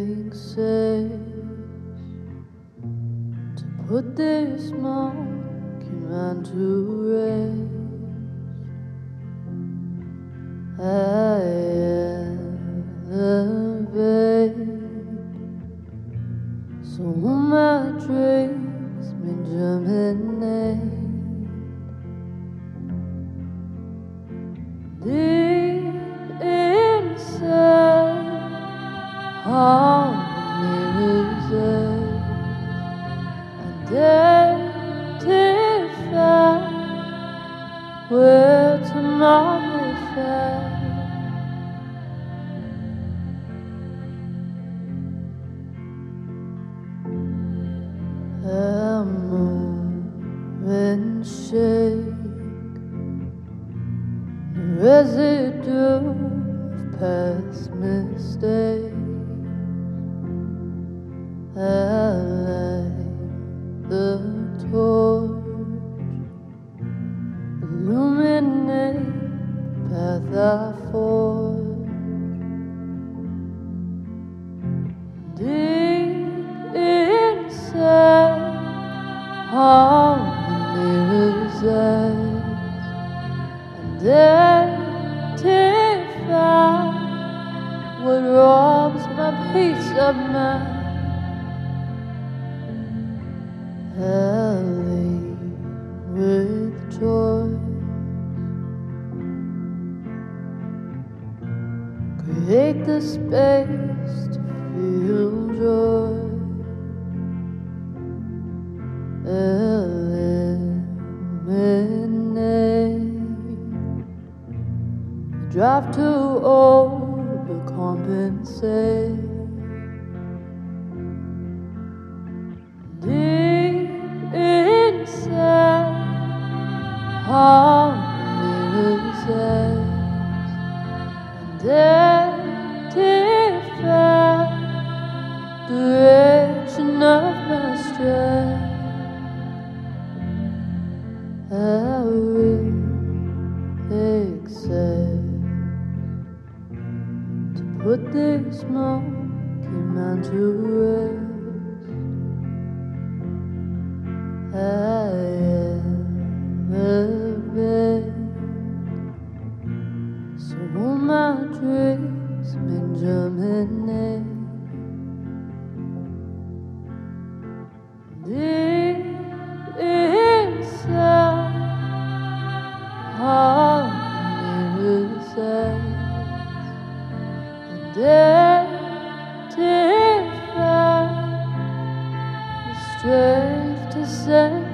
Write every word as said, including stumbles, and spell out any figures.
makes sense to put this monkey man to rest. I elevate, so my dreams may germinate deep inside. Harmony resides, identify where tomorrow flies. A moment shake, the residue of past mistakes. I light the torch, illuminate the path I forge. Deep inside, harmony resides, identify what robs my peace of mind. I lead with joy, create the space to feel joy. Eliminate the drive to overcompensate. Harmony resides, identify direction of my stride. I will accept to put this monkey man to rest. I elevate, so all my dreams may germinate deep inside. Harmony resides, identify the strength to say